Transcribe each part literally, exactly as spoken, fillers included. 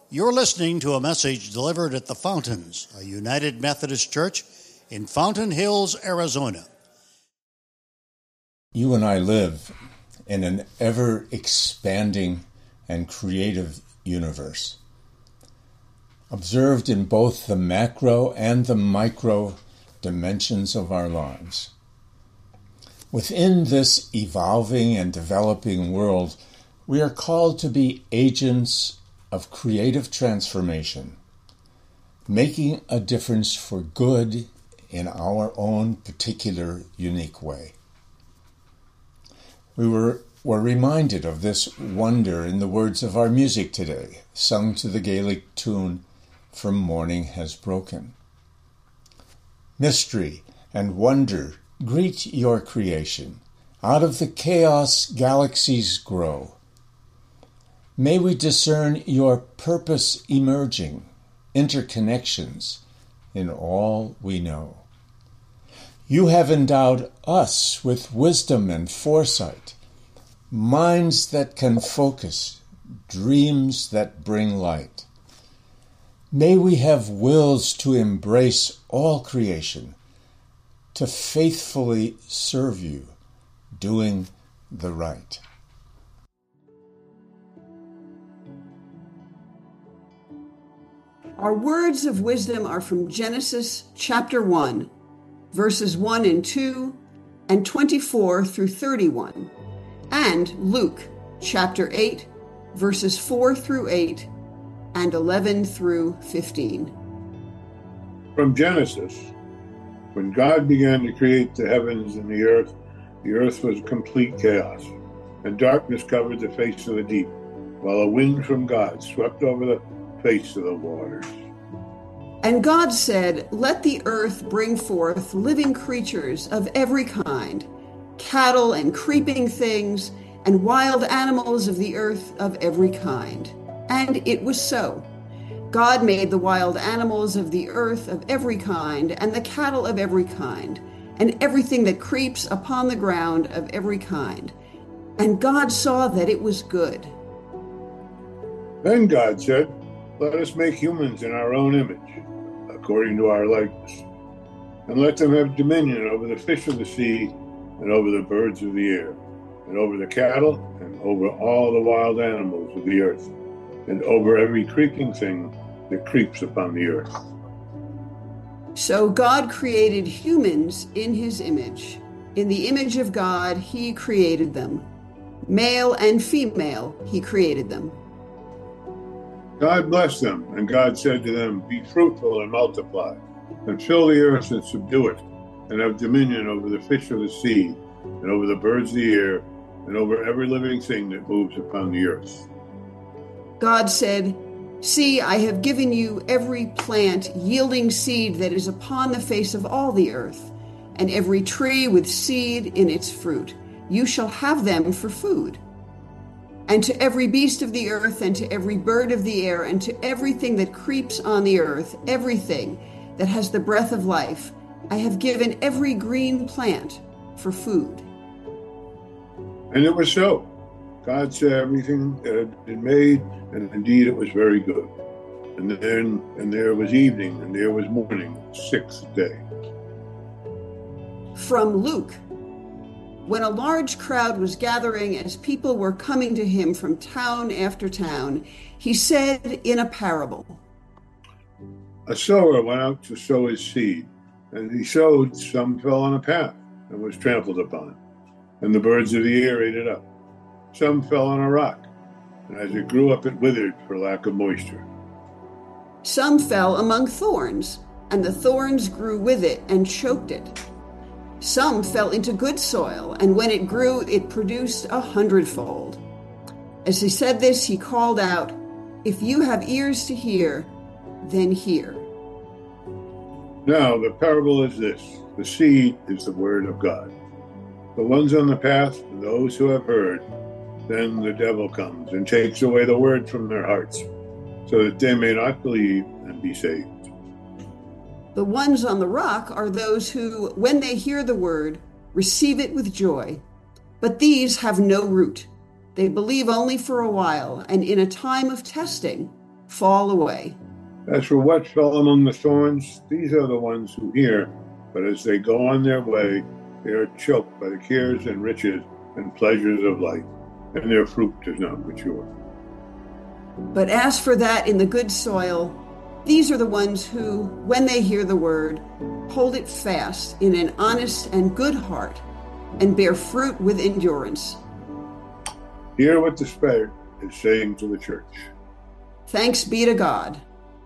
You're listening to a message delivered at the Fountains, a United Methodist Church in Fountain Hills, Arizona. You and I live in an ever-expanding and creative universe, observed in both the macro and the micro dimensions of our lives. Within this evolving and developing world, we are called to be agents of creative transformation, making a difference for good in our own particular unique way. We were, were reminded of this wonder in the words of our music today, sung to the Gaelic tune, "From Morning Has Broken." Mystery and wonder greet your creation. Out of the chaos galaxies grow. May we discern your purpose emerging, interconnections in all we know. You have endowed us with wisdom and foresight, minds that can focus, dreams that bring light. May we have wills to embrace all creation, to faithfully serve you, doing the right. Our words of wisdom are from Genesis chapter one, verses one and two, and twenty-four through thirty-one, and Luke chapter eight, verses four through eight, and eleven through fifteen. From Genesis, when God began to create the heavens and the earth, the earth was complete chaos, and darkness covered the face of the deep, while a wind from God swept over the face of the waters. And God said, "Let the earth bring forth living creatures of every kind, cattle and creeping things, and wild animals of the earth of every kind." And it was so. God made the wild animals of the earth of every kind, and the cattle of every kind, and everything that creeps upon the ground of every kind. And God saw that it was good. Then God said, "Let us make humans in our own image, according to our likeness, and let them have dominion over the fish of the sea, and over the birds of the air, and over the cattle, and over all the wild animals of the earth, and over every creeping thing that creeps upon the earth." So God created humans in his image. In the image of God, he created them. Male and female, he created them. God blessed them, and God said to them, "Be fruitful and multiply, and fill the earth and subdue it, and have dominion over the fish of the sea, and over the birds of the air, and over every living thing that moves upon the earth." God said, "See, I have given you every plant yielding seed that is upon the face of all the earth, and every tree with seed in its fruit. You shall have them for food. And to every beast of the earth, and to every bird of the air, and to everything that creeps on the earth, everything that has the breath of life, I have given every green plant for food." And it was so. God saw everything that had been made, and indeed it was very good. And then, and there was evening, and there was morning, the sixth day. From Luke. When a large crowd was gathering as people were coming to him from town after town, he said in a parable, "A sower went out to sow his seed, and he sowed, some fell on a path and was trampled upon, and the birds of the air ate it up. Some fell on a rock, and as it grew up, it withered for lack of moisture. Some fell among thorns, and the thorns grew with it and choked it. Some fell into good soil, and when it grew, it produced a hundredfold." As he said this, he called out, "If you have ears to hear, then hear." Now, the parable is this. The seed is the word of God. The ones on the path, those who have heard, then the devil comes and takes away the word from their hearts, so that they may not believe and be saved. The ones on the rock are those who, when they hear the word, receive it with joy. But these have no root. They believe only for a while, and in a time of testing, fall away. As for what fell among the thorns, these are the ones who hear, but as they go on their way, they are choked by the cares and riches and pleasures of life, and their fruit does not mature. But as for that in the good soil, these are the ones who, when they hear the word, hold it fast in an honest and good heart, and bear fruit with endurance. Hear what the Spirit is saying to the church. Thanks be to God.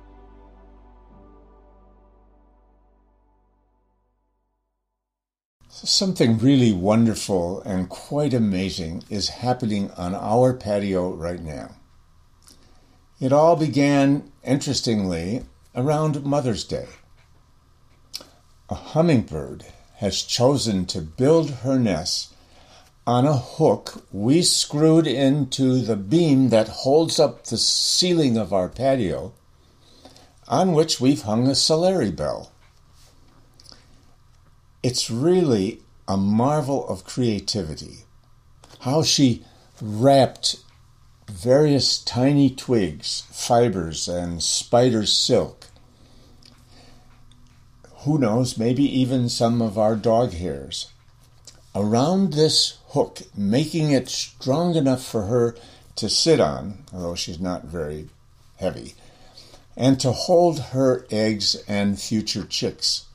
Something really wonderful and quite amazing is happening on our patio right now. It all began, interestingly, around Mother's Day. A hummingbird has chosen to build her nest on a hook we screwed into the beam that holds up the ceiling of our patio, on which we've hung a Solari bell. It's really a marvel of creativity, how she wrapped various tiny twigs, fibers, and spider silk. Who knows, maybe even some of our dog hairs, around this hook, making it strong enough for her to sit on, although she's not very heavy, and to hold her eggs and future chicks.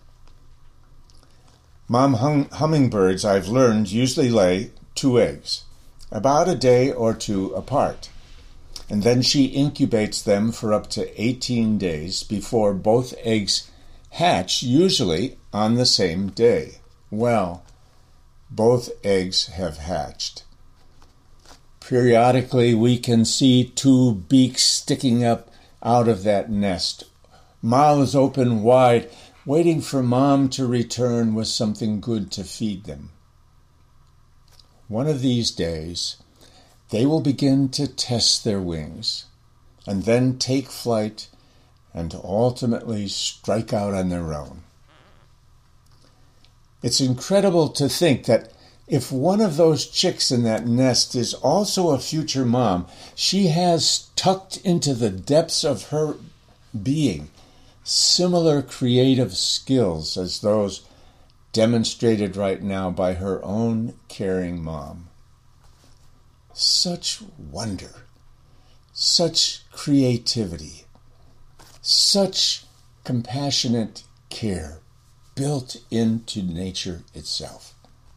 Mom hum- hummingbirds, I've learned, usually lay two eggs, about a day or two apart, and then she incubates them for up to eighteen days before both eggs hatch, usually on the same day. Well, both eggs have hatched. Periodically, we can see two beaks sticking up out of that nest, mouths open wide, waiting for Mom to return with something good to feed them. One of these days, they will begin to test their wings, and then take flight and ultimately strike out on their own. It's incredible to think that if one of those chicks in that nest is also a future mom, she has tucked into the depths of her being similar creative skills as those demonstrated right now by her own caring mom. Such wonder, such creativity, such compassionate care built into nature itself.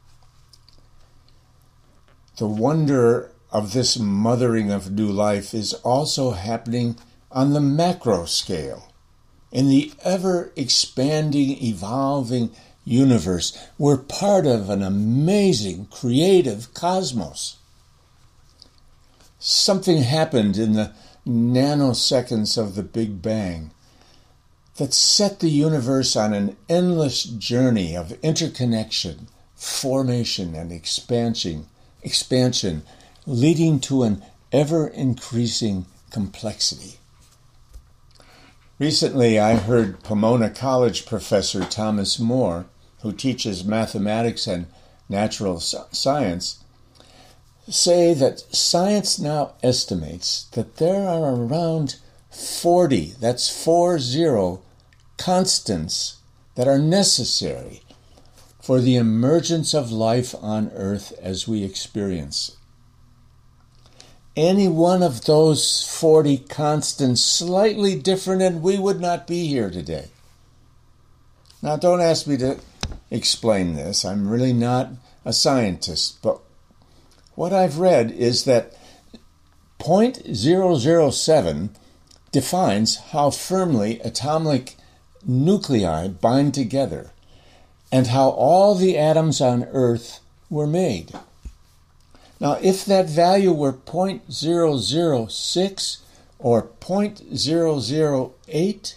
The wonder of this mothering of new life is also happening on the macro scale. In the ever-expanding, evolving universe, we're part of an amazing, creative cosmos. Something happened in the nanoseconds of the Big Bang that set the universe on an endless journey of interconnection, formation, and expansion, expansion, leading to an ever-increasing complexity. Recently, I heard Pomona College professor Thomas Moore, who teaches mathematics and natural science, say that science now estimates that there are around forty, that's four zero, constants that are necessary for the emergence of life on Earth as we experience it. Any one of those forty constants slightly different and we would not be here today. Now, don't ask me to explain this. I'm really not a scientist, but what I've read is that zero point zero zero seven defines how firmly atomic nuclei bind together and how all the atoms on Earth were made. Now, if that value were zero point zero zero six or zero point zero zero eight,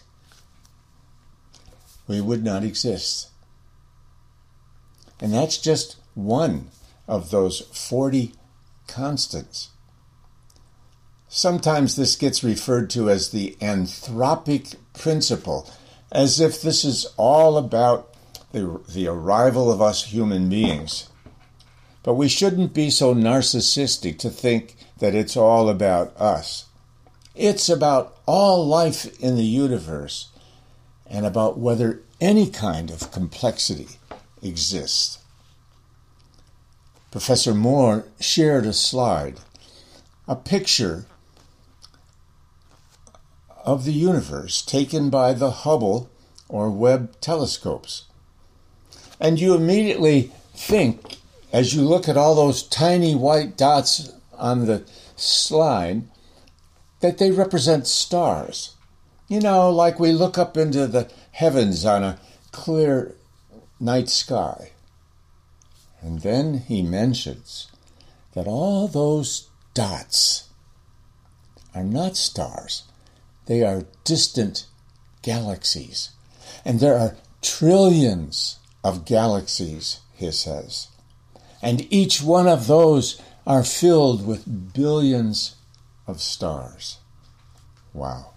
we would not exist. And that's just one of those forty constants. Sometimes this gets referred to as the anthropic principle, as if this is all about the, the arrival of us human beings. But we shouldn't be so narcissistic to think that it's all about us. It's about all life in the universe and about whether any kind of complexity exists. Professor Moore shared a slide, a picture of the universe taken by the Hubble or Webb telescopes. And you immediately think, as you look at all those tiny white dots on the slide, that they represent stars. You know, like we look up into the heavens on a clear night sky. And then he mentions that all those dots are not stars. They are distant galaxies. And there are trillions of galaxies, he says. And each one of those are filled with billions of stars. Wow.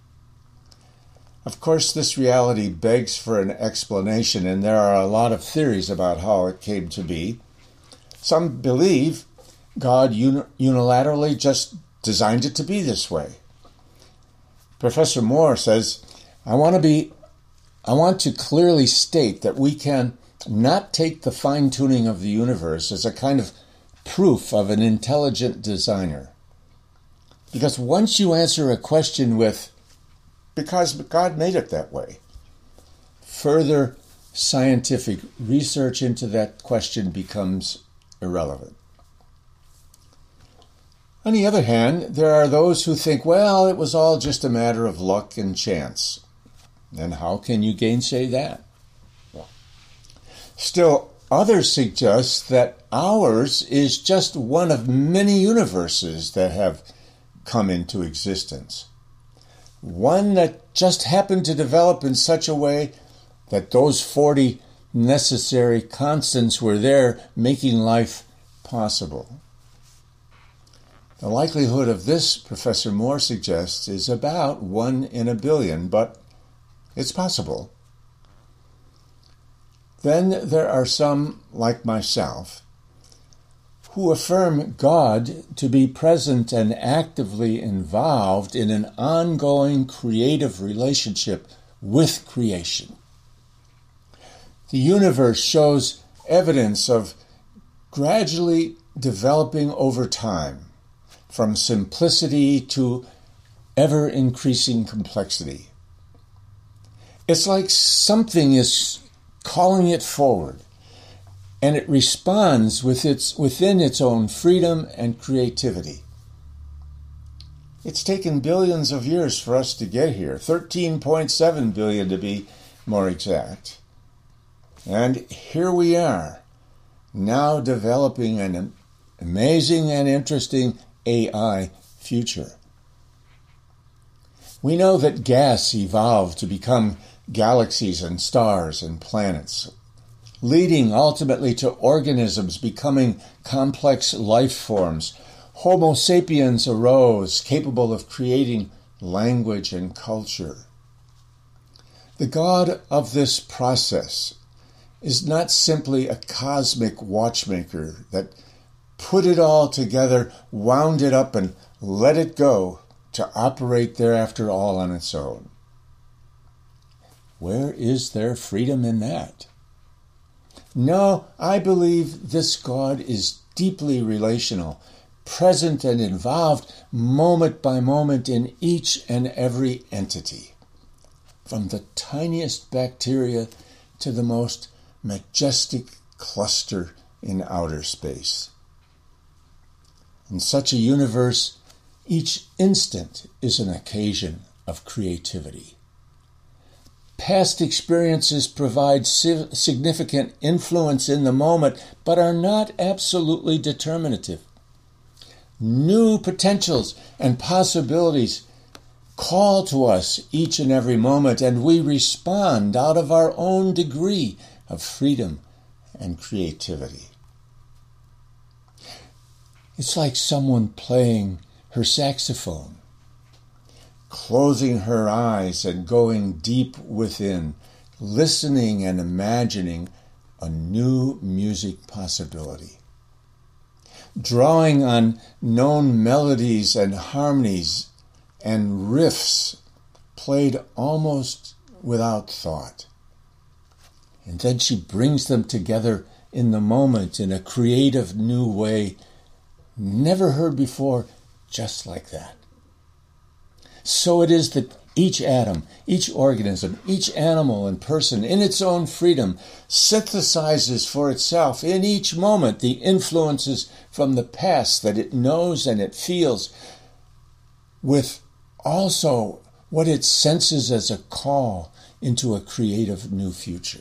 Of course, this reality begs for an explanation, and there are a lot of theories about how it came to be. Some believe God uni- unilaterally just designed it to be this way. Professor Moore says, I want to be, I want to clearly state that we can not take the fine-tuning of the universe as a kind of proof of an intelligent designer. Because once you answer a question with, because God made it that way, further scientific research into that question becomes irrelevant. On the other hand, there are those who think, well, it was all just a matter of luck and chance. And how can you gainsay that? Still, others suggest that ours is just one of many universes that have come into existence. One that just happened to develop in such a way that those forty necessary constants were there, making life possible. The likelihood of this, Professor Moore suggests, is about one in a billion, but it's possible. Then there are some, like myself, who affirm God to be present and actively involved in an ongoing creative relationship with creation. The universe shows evidence of gradually developing over time, from simplicity to ever-increasing complexity. It's like something is calling it forward, and it responds with its, within its own freedom and creativity. It's taken billions of years for us to get here, thirteen point seven billion to be more exact. And here we are, now developing an amazing and interesting A I future. We know that gas evolved to become galaxies and stars and planets, leading ultimately to organisms becoming complex life forms. Homo sapiens arose, capable of creating language and culture. The God of this process is not simply a cosmic watchmaker that put it all together, wound it up, and let it go to operate thereafter all on its own. Where is there freedom in that? No, I believe this God is deeply relational, present and involved moment by moment in each and every entity, from the tiniest bacteria to the most majestic cluster in outer space. In such a universe, each instant is an occasion of creativity. Past experiences provide significant influence in the moment, but are not absolutely determinative. New potentials and possibilities call to us each and every moment, and we respond out of our own degree of freedom and creativity. It's like someone playing her saxophone, closing her eyes and going deep within, listening and imagining a new music possibility, drawing on known melodies and harmonies and riffs played almost without thought. And then she brings them together in the moment in a creative new way, never heard before, just like that. So it is that each atom, each organism, each animal and person in its own freedom synthesizes for itself in each moment the influences from the past that it knows and it feels, with also what it senses as a call into a creative new future.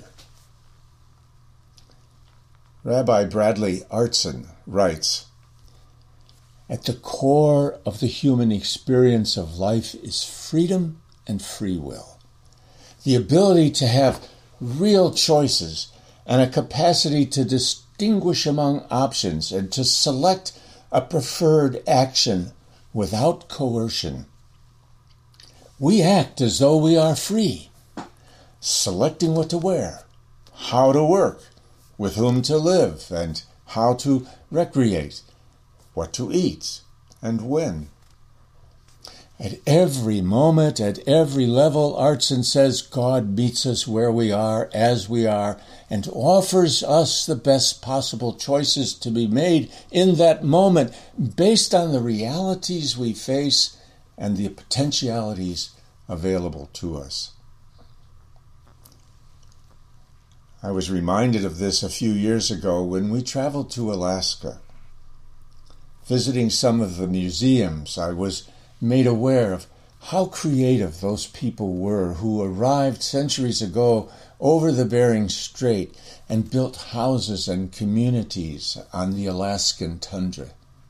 Rabbi Bradley Artson writes, "At the core of the human experience of life is freedom and free will, the ability to have real choices and a capacity to distinguish among options and to select a preferred action without coercion. We act as though we are free, selecting what to wear, how to work, with whom to live, and how to recreate, what to eat, and when. At every moment, at every level, Artson says, God meets us where we are, as we are, and offers us the best possible choices to be made in that moment based on the realities we face and the potentialities available to us." I was reminded of this a few years ago when we traveled to Alaska. Visiting some of the museums, I was made aware of how creative those people were who arrived centuries ago over the Bering Strait and built houses and communities on the Alaskan tundra.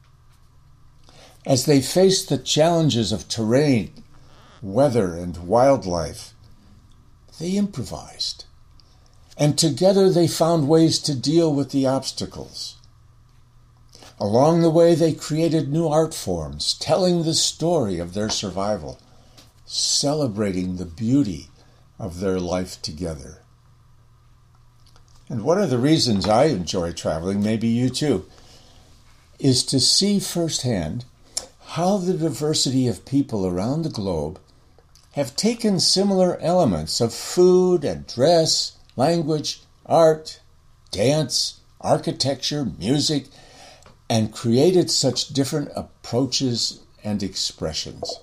As they faced the challenges of terrain, weather, and wildlife, they improvised. And together they found ways to deal with the obstacles. Along the way, they created new art forms, telling the story of their survival, celebrating the beauty of their life together. And one of the reasons I enjoy traveling, maybe you too, is to see firsthand how the diversity of people around the globe have taken similar elements of food and dress, language, art, dance, architecture, music, and created such different approaches and expressions.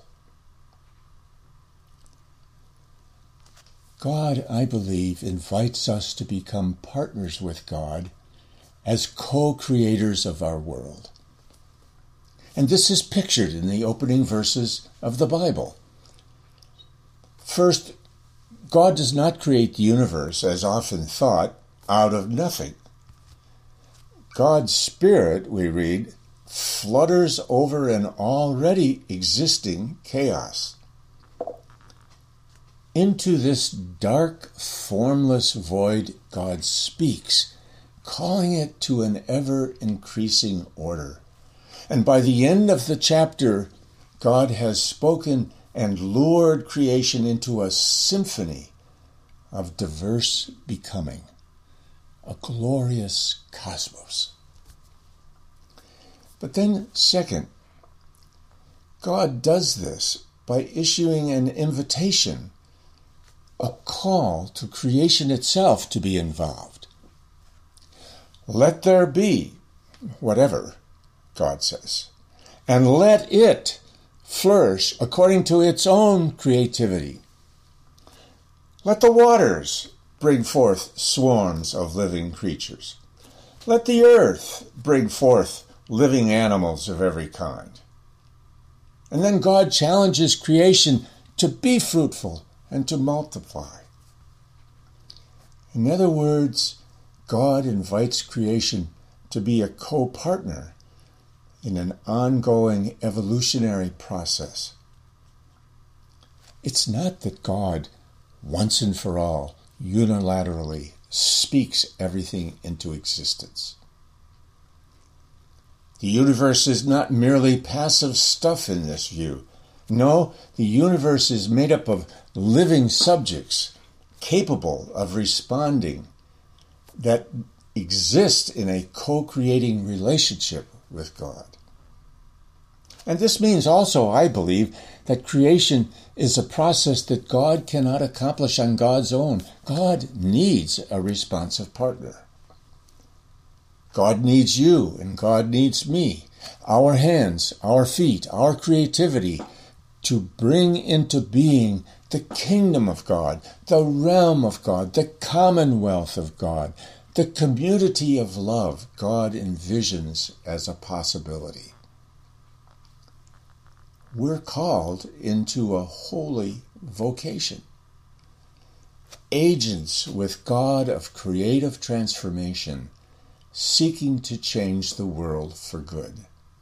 God, I believe, invites us to become partners with God as co-creators of our world. And this is pictured in the opening verses of the Bible. First, God does not create the universe, as often thought, out of nothing. God's Spirit, we read, flutters over an already existing chaos. Into this dark, formless void, God speaks, calling it to an ever-increasing order. And by the end of the chapter, God has spoken and lured creation into a symphony of diverse becoming, a glorious cosmos. But then, second, God does this by issuing an invitation, a call to creation itself to be involved. Let there be, whatever, God says, and let it flourish according to its own creativity. Let the waters bring forth swarms of living creatures. Let the earth bring forth living animals of every kind. And then God challenges creation to be fruitful and to multiply. In other words, God invites creation to be a co-partner in an ongoing evolutionary process. It's not that God, once and for all, unilaterally speaks everything into existence. The universe is not merely passive stuff in this view. No, the universe is made up of living subjects capable of responding that exist in a co-creating relationship with God. And this means also, I believe, that creation is a process that God cannot accomplish on God's own. God needs a responsive partner. God needs you and God needs me, our hands, our feet, our creativity, to bring into being the kingdom of God, the realm of God, the commonwealth of God, the community of love God envisions as a possibility. We're called into a holy vocation. Agents with God of creative transformation, seeking to change the world for good.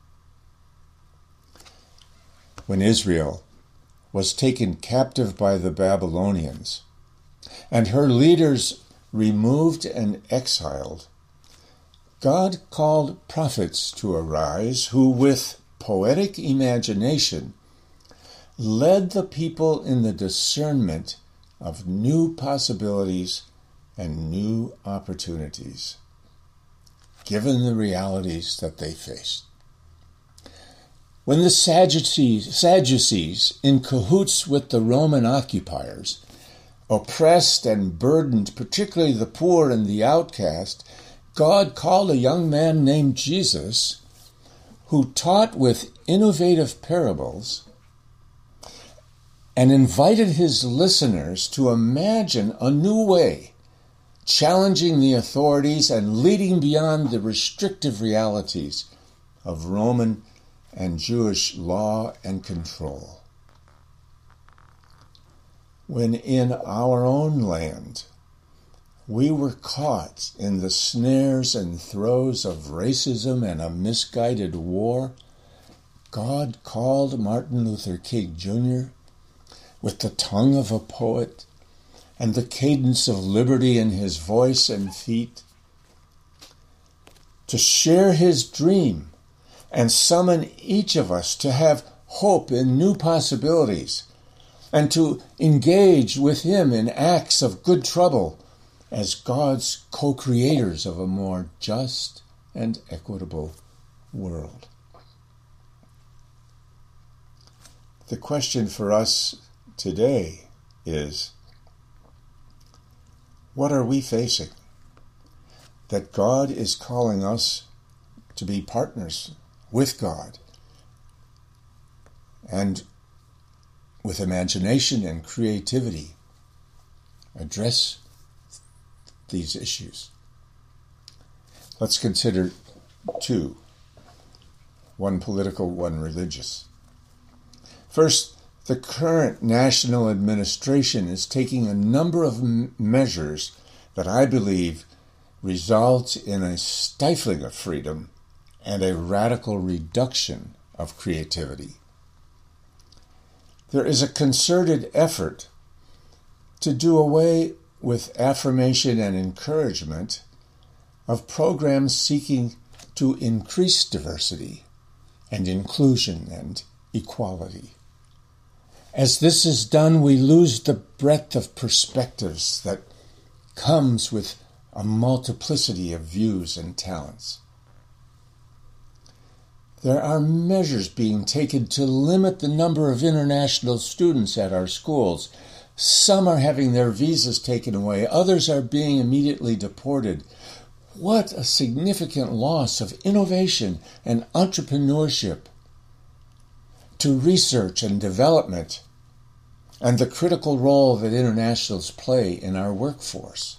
When Israel was taken captive by the Babylonians, and her leaders removed and exiled, God called prophets to arise who, with poetic imagination, led the people in the discernment of new possibilities and new opportunities, given the realities that they faced. When the Sadducees, Sadducees, in cahoots with the Roman occupiers, oppressed and burdened particularly the poor and the outcast, God called a young man named Jesus, who taught with innovative parables and invited his listeners to imagine a new way, challenging the authorities and leading beyond the restrictive realities of Roman and Jewish law and control. When in our own land we were caught in the snares and throes of racism and a misguided war, God called Martin Luther King Junior with the tongue of a poet and the cadence of liberty in his voice and feet to share his dream and summon each of us to have hope in new possibilities and to engage with him in acts of good trouble as God's co-creators of a more just and equitable world. The question for us today is, what are we facing that God is calling us to be partners with God and with imagination and creativity address these issues? Let's consider two, one political, one religious. First, the current national administration is taking a number of m- measures that I believe result in a stifling of freedom and a radical reduction of creativity. There is a concerted effort to do away with affirmation and encouragement of programs seeking to increase diversity and inclusion and equality. As this is done, we lose the breadth of perspectives that comes with a multiplicity of views and talents. There are measures being taken to limit the number of international students at our schools. Some are having their visas taken away. Others are being immediately deported. What a significant loss of innovation and entrepreneurship to research and development and the critical role that internationals play in our workforce.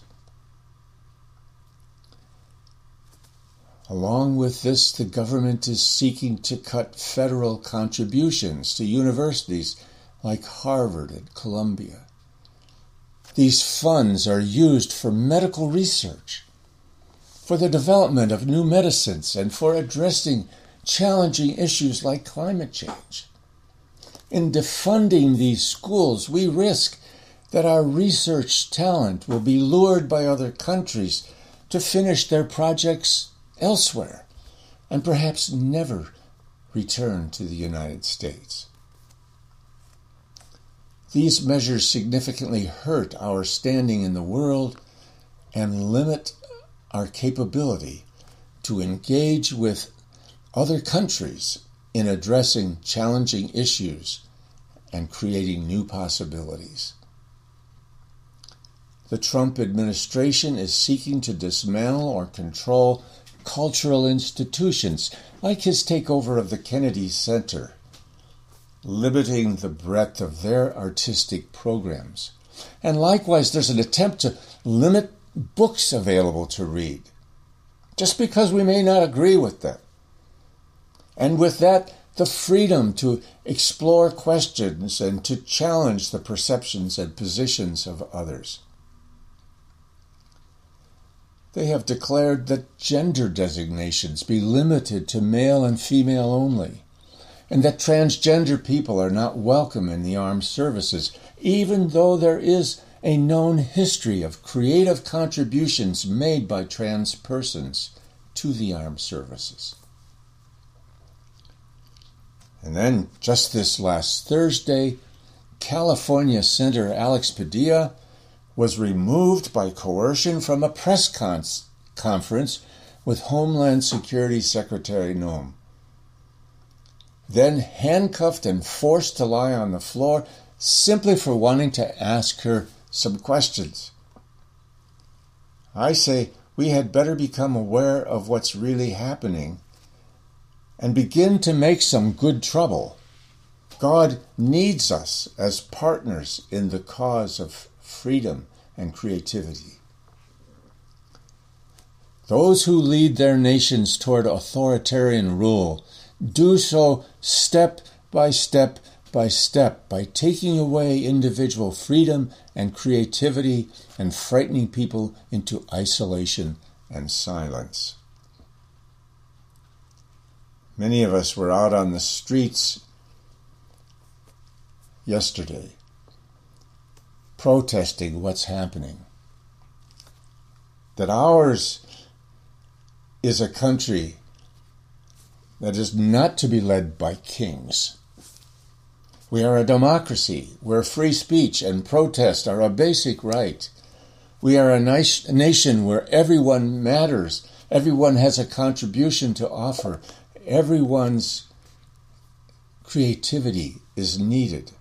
Along with this, the government is seeking to cut federal contributions to universities like Harvard and Columbia. These funds are used for medical research, for the development of new medicines, and for addressing challenging issues like climate change. In defunding these schools, we risk that our research talent will be lured by other countries to finish their projects elsewhere and perhaps never return to the United States. These measures significantly hurt our standing in the world and limit our capability to engage with other countries in addressing challenging issues and creating new possibilities. The Trump administration is seeking to dismantle or control cultural institutions, like his takeover of the Kennedy Center, limiting the breadth of their artistic programs. And likewise, there's an attempt to limit books available to read, just because we may not agree with them. And with that, the freedom to explore questions and to challenge the perceptions and positions of others. They have declared that gender designations be limited to male and female only, and that transgender people are not welcome in the armed services, even though there is a known history of creative contributions made by trans persons to the armed services. And then, just this last Thursday, California Senator Alex Padilla was removed by coercion from a press con- conference with Homeland Security Secretary Noem. Then handcuffed and forced to lie on the floor simply for wanting to ask her some questions. I say we had better become aware of what's really happening and begin to make some good trouble. God needs us as partners in the cause of freedom and creativity. Those who lead their nations toward authoritarian rule do so step by step by step by taking away individual freedom and creativity and frightening people into isolation and silence. Many of us were out on the streets yesterday, protesting what's happening. That ours is a country that is not to be led by kings. We are a democracy where free speech and protest are a basic right. We are a nice nation where everyone matters. Everyone has a contribution to offer. Everyone's creativity is needed.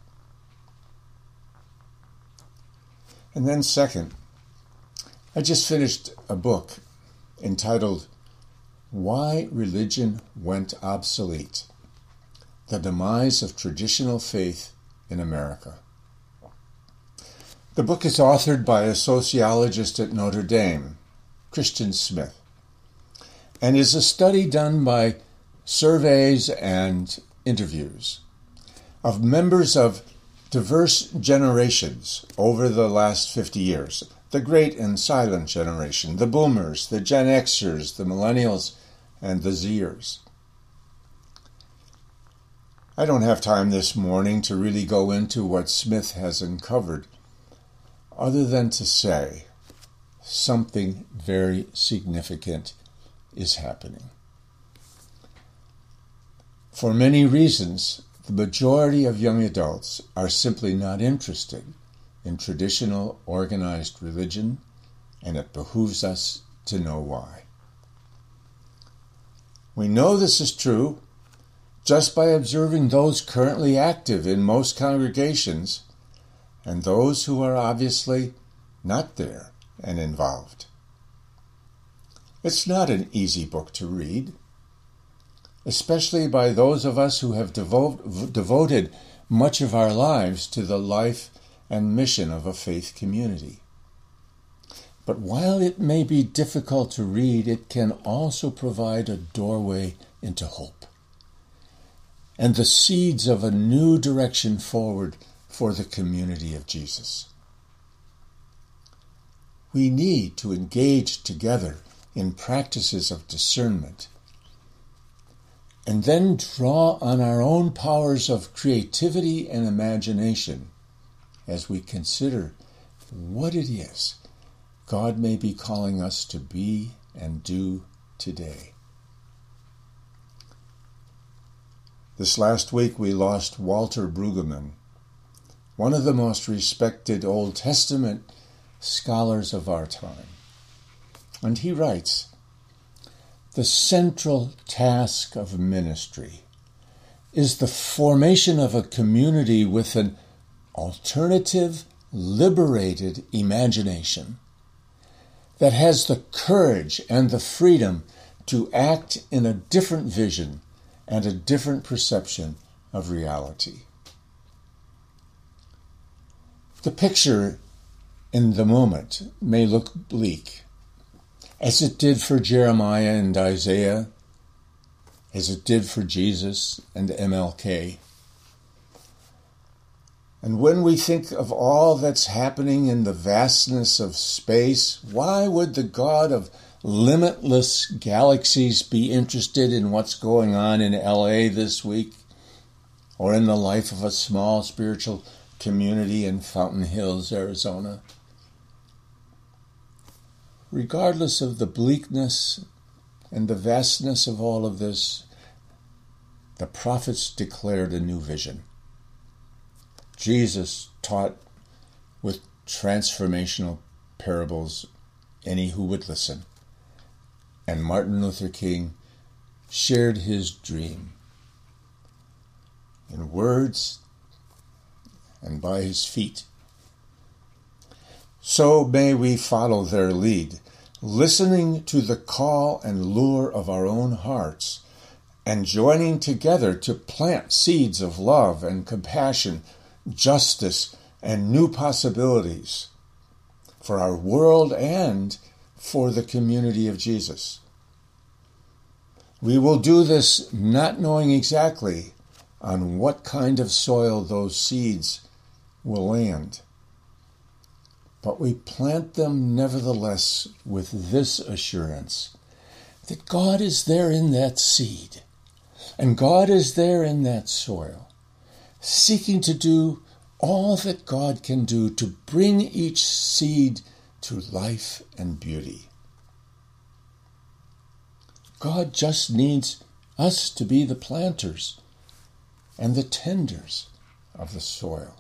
And then second, I just finished a book entitled Why Religion Went Obsolete: The Demise of Traditional Faith in America. The book is authored by a sociologist at Notre Dame, Christian Smith, and is a study done by surveys and interviews of members of diverse generations over the last fifty years. The great and silent generation, the boomers, the Gen Xers, the millennials, and the Zers. I don't have time this morning to really go into what Smith has uncovered, other than to say something very significant is happening. For many reasons, the majority of young adults are simply not interested in traditional organized religion, and it behooves us to know why. We know this is true just by observing those currently active in most congregations and those who are obviously not there and involved. It's not an easy book to read, especially by those of us who have devote, devoted much of our lives to the life and mission of a faith community. But while it may be difficult to read, it can also provide a doorway into hope and the seeds of a new direction forward for the community of Jesus. We need to engage together in practices of discernment and then draw on our own powers of creativity and imagination as we consider what it is God may be calling us to be and do today. This last week we lost Walter Brueggemann, one of the most respected Old Testament scholars of our time. And he writes, "The central task of ministry is the formation of a community with an alternative, liberated imagination that has the courage and the freedom to act in a different vision and a different perception of reality. The picture in the moment may look bleak, as it did for Jeremiah and Isaiah, as it did for Jesus and M L K. And when we think of all that's happening in the vastness of space, why would the God of limitless galaxies be interested in what's going on in L A this week, or in the life of a small spiritual community in Fountain Hills, Arizona? Regardless of the bleakness and the vastness of all of this, the prophets declared a new vision. Jesus taught with transformational parables any who would listen. And Martin Luther King shared his dream in words and by his feet. So may we follow their lead, listening to the call and lure of our own hearts, and joining together to plant seeds of love and compassion, justice, and new possibilities for our world and for the community of Jesus. We will do this not knowing exactly on what kind of soil those seeds will land, but we plant them nevertheless with this assurance that God is there in that seed, and God is there in that soil, seeking to do all that God can do to bring each seed to life and beauty. God just needs us to be the planters and the tenders of the soil.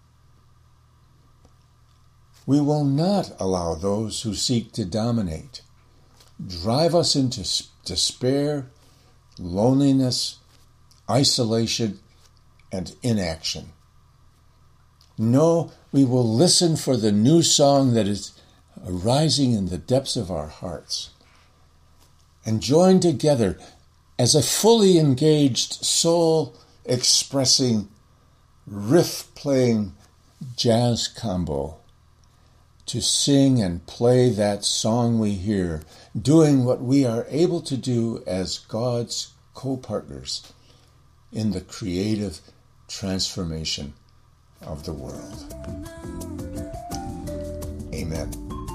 We will not allow those who seek to dominate, drive us into despair, loneliness, isolation, and inaction. No, we will listen for the new song that is arising in the depths of our hearts, and join together as a fully engaged soul expressing, riff playing jazz combo to sing and play that song we hear, doing what we are able to do as God's co-partners in the creative transformation of the world. Amen.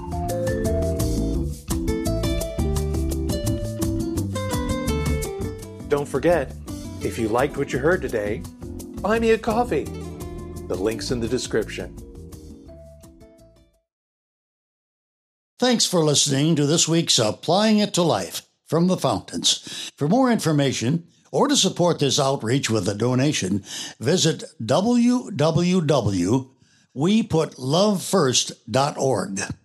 Don't forget, if you liked what you heard today, buy me a coffee. The link's in the description. Thanks for listening to this week's Applying It to Life from the Fountains. For more information or to support this outreach with a donation, visit w w w dot we put love first dot org.